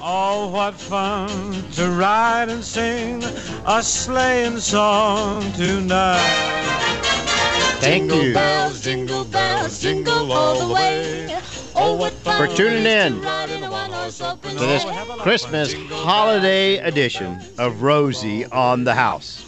Oh, what fun to ride and sing a sleighing song tonight. Thank Jingle bells, jingle all the way. Oh, what fun for tuning in to ride in a one-horse open to this Christmas holiday edition of Rosie on the House.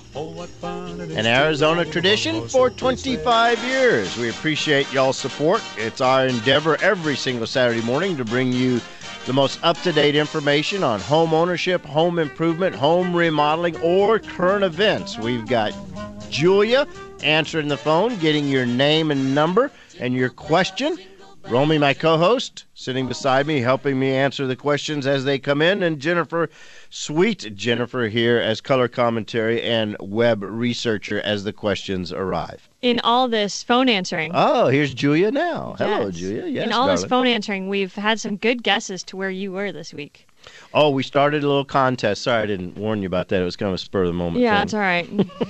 An Arizona tradition for 25 years. We appreciate y'all's support. It's our endeavor every single Saturday morning to bring you the most up-to-date information on home ownership, home improvement, home remodeling, or current events. We've got Julia answering the phone, getting your name and number and your question. Romy, my co-host, sitting beside me, helping me answer the questions as they come in, and Jennifer, sweet Jennifer, here as color commentary and web researcher as the questions arrive. In all this phone answering. Oh, here's Julia now. Yes. Hello, Julia. Yes, In all this darling. phone answering, we've had some good guesses to where you were this week. Oh, we started a little contest. Sorry, I didn't warn you about that. It was kind of a spur of the moment Yeah, thing. it's all right.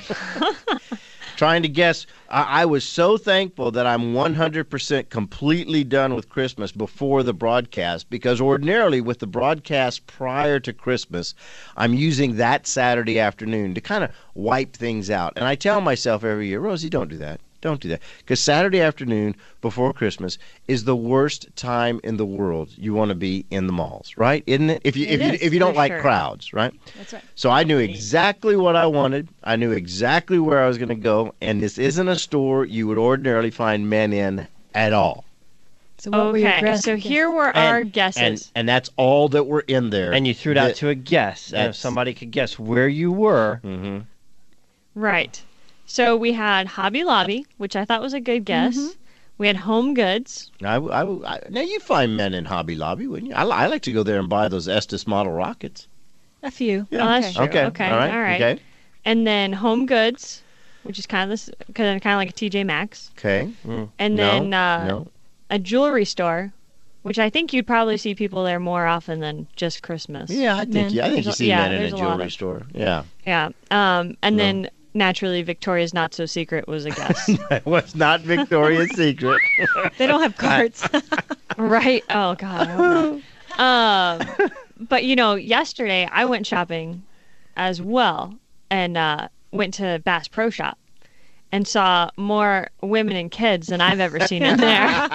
Trying to guess. I was so thankful that I'm 100% completely done with Christmas before the broadcast, because ordinarily with the broadcast prior to Christmas, I'm using that Saturday afternoon to kind of wipe things out. And I tell myself every year, Rosie, don't do that. Don't do that. Because Saturday afternoon before Christmas is the worst time in the world you want to be in the malls, right? Isn't it? If you don't for like sure. crowds, right? That's right. So I knew exactly what I wanted. I knew exactly where I was going to go. And this isn't a store you would ordinarily find men in at all. So what were your Okay, guesses? so here were our guesses. And that's all that were in there. And you threw it out to a guess. And if that's- somebody could guess where you were, Mm-hmm. Right. So we had Hobby Lobby, which I thought was a good guess. Mm-hmm. We had Home Goods. Now you find men in Hobby Lobby, wouldn't you? I like to go there and buy those Estes model rockets. A few. Oh, that's true. Okay. Okay. All right. All right. Okay. And then Home Goods, which is kind of like a TJ Maxx. Okay. And then no. a jewelry store, which I think you'd probably see people there more often than just Christmas. Yeah, I think you There's see men in a there's a lot jewelry of- store. Yeah. Yeah. And then naturally Victoria's Not So Secret was a guess. It was not Victoria's Secret. They don't have carts. Right? Oh God. I hope not. But yesterday I went shopping as well and went to Bass Pro Shop and saw more women and kids than I've ever seen in there.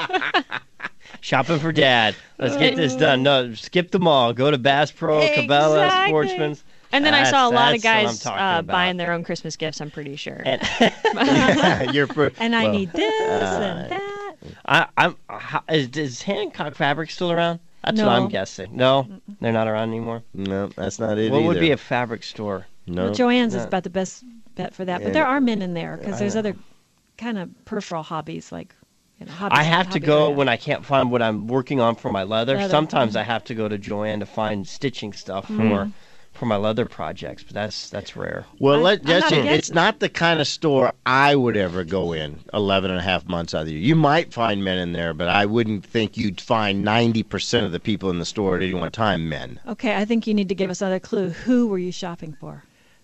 shopping for Dad. Let's get this done. No, skip them all. Go to Bass Pro, Cabela, Exactly. Sportsman's. And then I saw a lot of That's what I'm guys talking about. buying their own Christmas gifts, I'm pretty sure. And And I need this and that. is Hancock Fabric still around? That's what No. I'm guessing. No, they're not around anymore. No, that's not it What either. would be a fabric store? No. Well, Joann's is Yeah. about the best bet for that. Yeah. But there are men in there because there's other kind of peripheral hobbies like hobbies. I have to go when I can't find what I'm working on for my leather. Leather. Sometimes I have to go to Joann to find stitching stuff for my leather projects, but that's rare. Well, I'm not against it's it. not the kind of store I would ever go in 11 and a half months out of the year. You might find men in there, but I wouldn't think you'd find 90% of the people in the store at any one time men. Okay, I think you need to give us another clue. Who were you shopping for?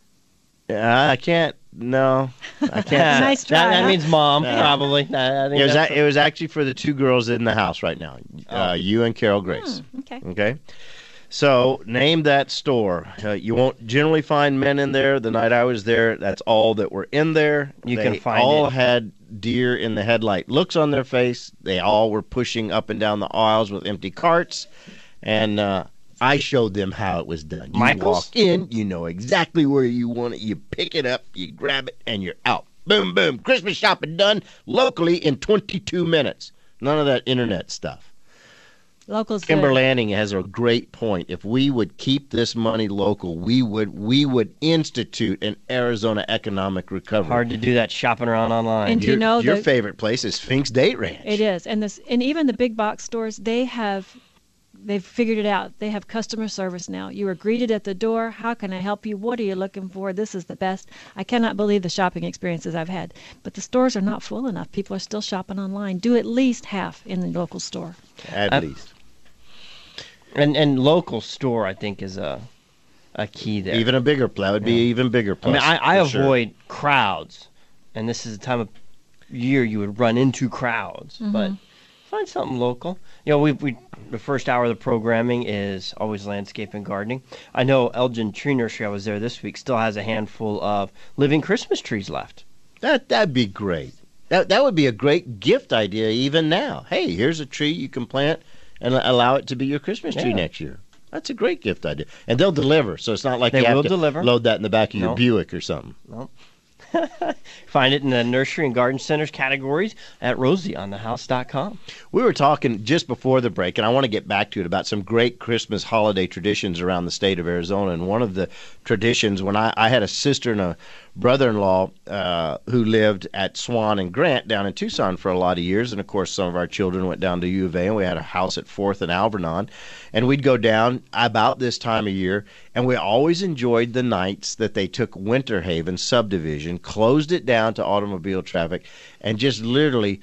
I can't. No, I can't. Nice try, That huh? means mom, Yeah. probably. I think that's It was actually for the two girls in the house right now, you and Carol Grace. Okay. Okay. So name that store. You won't generally find men in there. The night I was there, that's all that were in there. You They can find all it. had deer in the headlight looks on their face. They all were pushing up and down the aisles with empty carts, and I showed them how it was done. You Michael's? walk in, you know exactly where you want it. You pick it up, you grab it, and you're out. Boom, boom. Christmas shopping done locally in 22 minutes. None of that internet stuff. Locals. Kimber good. Lanning has a great point. If we would keep this money local, we would institute an Arizona economic recovery. hard to do that shopping around online. And do you know your that- favorite place is Sphinx Date Ranch. It is, and even the big box stores, they've figured it out. They have customer service now. You are greeted at the door. How can I help you? What are you looking for? This is the best. I cannot believe the shopping experiences I've had. But the stores are not full enough. People are still shopping online. Do at least half in the local store. At least. And local store, I think, is a key there. Even a bigger plus. That would be even bigger I plus. mean, I for sure. avoid crowds, and this is the time of year you would run into crowds. But if find something local. You know, we the first hour of the programming is always landscape and gardening. I know Elgin Tree Nursery, I was there this week, still has a handful of living Christmas trees left. That'd be great. That would be a great gift idea even now. Hey, here's a tree you can plant and allow it to be your Christmas tree next year. That's a great gift idea. And they'll deliver, so it's not like you have to load that in the back of your Buick or something. No. Find it in the nursery and garden centers categories at rosieonthehouse.com. We were talking just before the break, and I want to get back to it, about some great Christmas holiday traditions around the state of Arizona. And one of the traditions, when I had a sister and a brother-in-law who lived at Swan and Grant down in Tucson for a lot of years. And, of course, some of our children went down to U of A, and we had a house at 4th and Alvernon. And we'd go down about this time of year, and we always enjoyed the nights that they took Winter Haven subdivision, closed it down to automobile traffic, and just literally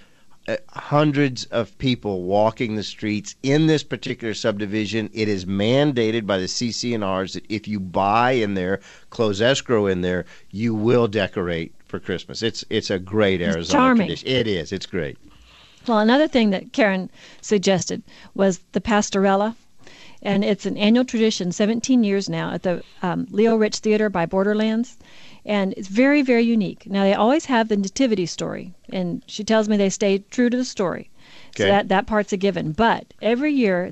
hundreds of people walking the streets in this particular subdivision. It is mandated by the CC&Rs that if you buy in there, close escrow in there, you will decorate for Christmas. It's a great Arizona tradition. It is. It's great. Well, another thing that Karen suggested was the Pastorella. And it's an annual tradition, 17 years now, at the Leo Rich Theater by Borderlands. And it's very, very unique. Now, they always have the nativity story, and she tells me they stay true to the story. Okay. So that part's a given. But every year,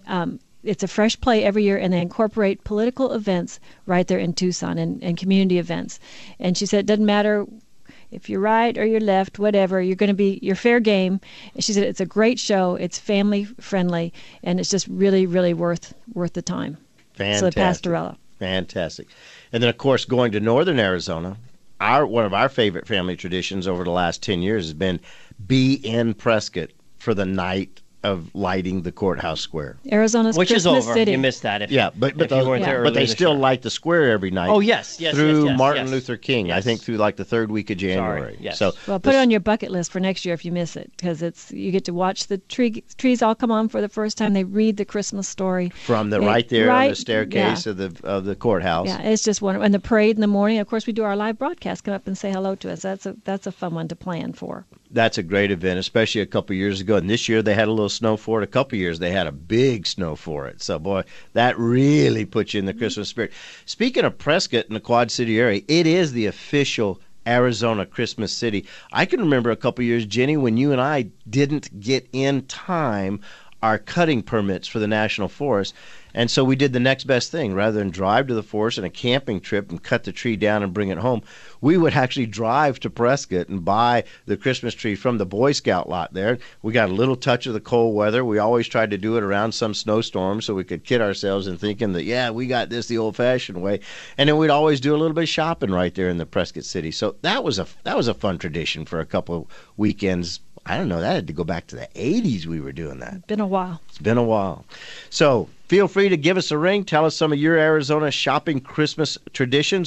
it's a fresh play every year, and they incorporate political events right there in Tucson and community events. And she said it doesn't matter if you're right or you're left, whatever, you're fair game. And she said it's a great show, it's family friendly, and it's just really, really worth the time. Fantastic. So the Pastorella. Fantastic. And then, of course, going to northern Arizona, one of our favorite family traditions over the last 10 years has been be in Prescott for the night of lighting the courthouse square. Arizona's Which Christmas is over. City. You missed that. If you weren't there early but they this still year. light the square every night. Oh, yes. Through yes, Martin yes. Luther King, Yes. I think through like the third week of January. Sorry, yes. So Well, put it on your bucket list for next year if you miss it, because you get to watch the trees all come on for the first time. They read the Christmas story from right there on the staircase of the courthouse. Yeah, it's just wonderful. And the parade in the morning. Of course, we do our live broadcast. Come up and say hello to us. That's a fun one to plan for. That's a great event, especially a couple years ago. And this year they had a little snow for it. A couple years they had a big snow for it. So, boy, that really puts you in the Christmas spirit. Speaking of Prescott in the Quad City area, it is the official Arizona Christmas city. I can remember a couple years, Jenny, when you and I didn't get in time our cutting permits for the National Forest. And so we did the next best thing. Rather than drive to the forest on a camping trip and cut the tree down and bring it home, we would actually drive to Prescott and buy the Christmas tree from the Boy Scout lot there. We got a little touch of the cold weather. We always tried to do it around some snowstorm so we could kid ourselves in thinking that, yeah, we got this the old-fashioned way. And then we'd always do a little bit of shopping right there in the Prescott City. So that was a fun tradition for a couple of weekends. I don't know, that had to go back to the 80s we were doing that. It's been a while. It's been a while. So feel free to give us a ring. Tell us some of your Arizona shopping Christmas traditions,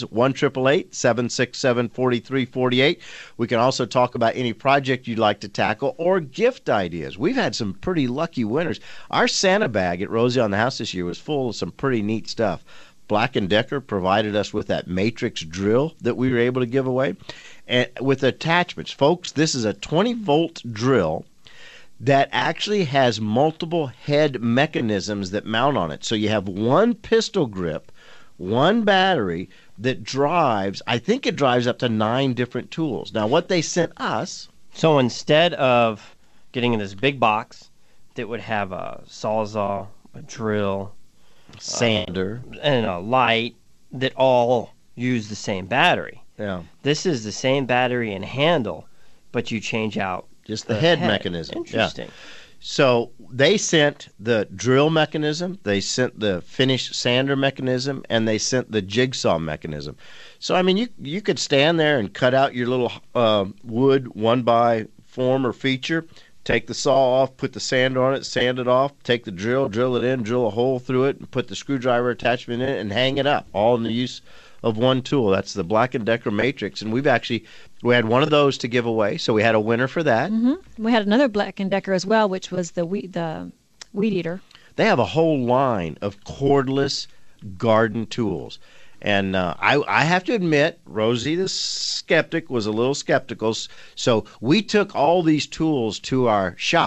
1-888-767-4348. We can also talk about any project you'd like to tackle or gift ideas. We've had some pretty lucky winners. Our Santa bag at Rosie on the House this year was full of some pretty neat stuff. Black & Decker provided us with that matrix drill that we were able to give away. And with attachments. Folks, this is a 20-volt drill that actually has multiple head mechanisms that mount on it. So you have one pistol grip, one battery that drives, I think it drives up to 9 different tools. Now, what they sent us... So instead of getting in this big box that would have a sawzall, a drill, sander, and a light that all use the same battery. Yeah. This is the same battery and handle, but you change out just the head mechanism. Interesting. Yeah. So they sent the drill mechanism, they sent the finish sander mechanism, and they sent the jigsaw mechanism. So, I mean, you could stand there and cut out your little wood 1x form or feature, take the saw off, put the sander on it, sand it off, take the drill it in, drill a hole through it, and put the screwdriver attachment in it, and hang it up, all in the use of one tool. That's the Black & Decker Matrix, and we had one of those to give away, so we had a winner for that. Mm-hmm. We had another Black & Decker as well, which was the weed eater. They have a whole line of cordless garden tools. And I have to admit, Rosie the skeptic was a little skeptical, so we took all these tools to our shop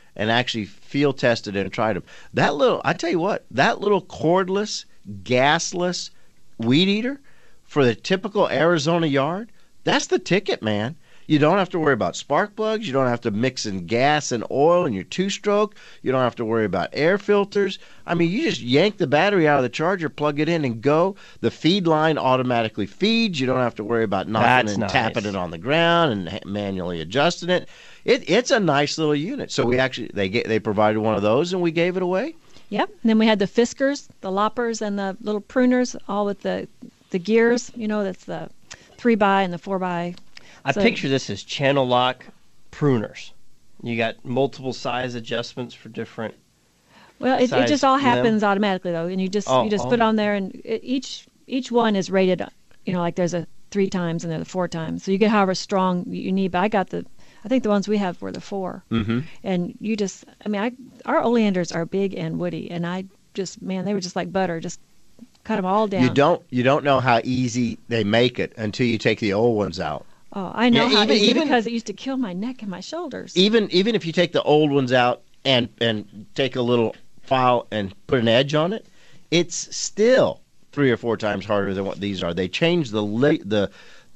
and actually field tested and tried them. I tell you what, that little cordless, gasless weed eater for the typical Arizona yard, that's the ticket, man. You don't have to worry about spark plugs. You don't have to mix in gas and oil in your two-stroke. You don't have to worry about air filters. I mean, you just yank the battery out of the charger, plug it in, and go. The feed line automatically feeds. You don't have to worry about knocking and tapping it on the ground and manually adjusting it. It's a nice little unit. So they provided one of those, and we gave it away. Yep. And then we had the Fiskars, the loppers, and the little pruners, all with the gears. You know, that's the 3x and the 4x. I picture this as channel lock pruners. You got multiple size adjustments for different. Well, it just all happens automatically though, and you just put on there, and each one is rated. You know, like there's a 3 times and there's a 4 times, so you get however strong you need. But I think the ones we have were the 4. Mm-hmm. And our oleanders are big and woody, and they were just like butter, just cut them all down. You don't know how easy they make it until you take the old ones out. Oh, I know how easy, because it used to kill my neck and my shoulders. Even if you take the old ones out and take a little file and put an edge on it, it's still 3 or 4 times harder than what these are. They changed the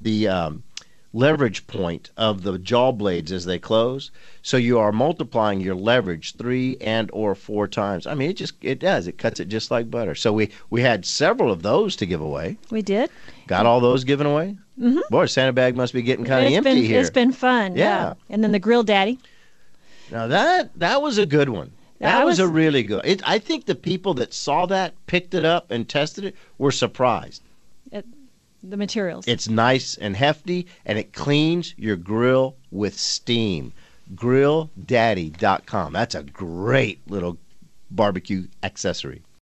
leverage point of the jaw blades as they close, so you are multiplying your leverage 3 and or 4 times. I mean, it cuts it just like butter. So we had several of those to give away. We did. Got all those given away. Mm-hmm. Boy, Santa bag must be getting kind of empty here. It's been fun. Yeah. And then the Grill Daddy. Now that was a good one. That was a really good. I think the people that saw that, picked it up, and tested it were surprised. The materials. It's nice and hefty, and it cleans your grill with steam. GrillDaddy.com. That's a great little barbecue accessory.